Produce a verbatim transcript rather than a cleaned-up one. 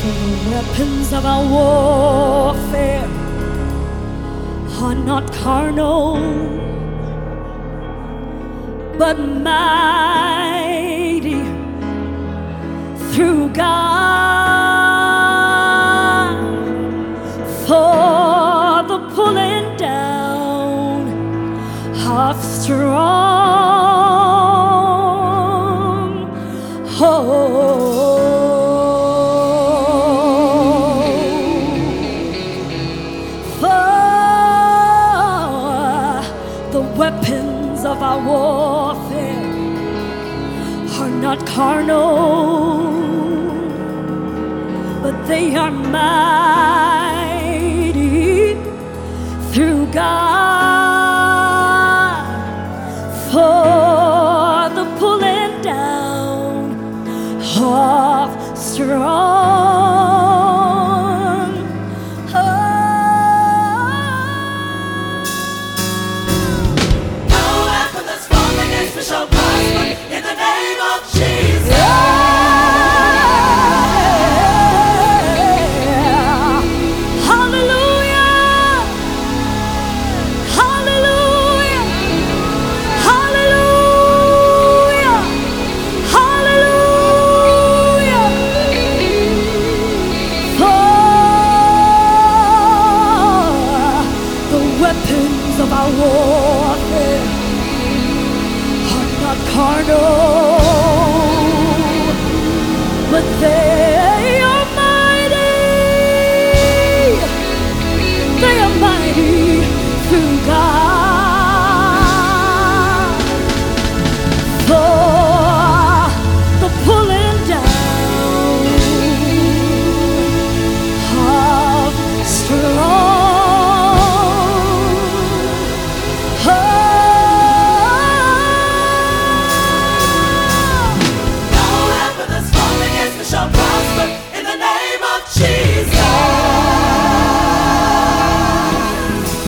For the weapons of our warfare are not carnal, but mighty through God for the pulling down of strongholds. For the weapons of our warfare are not carnal, but they are mighty through God for the pulling down of strongholds.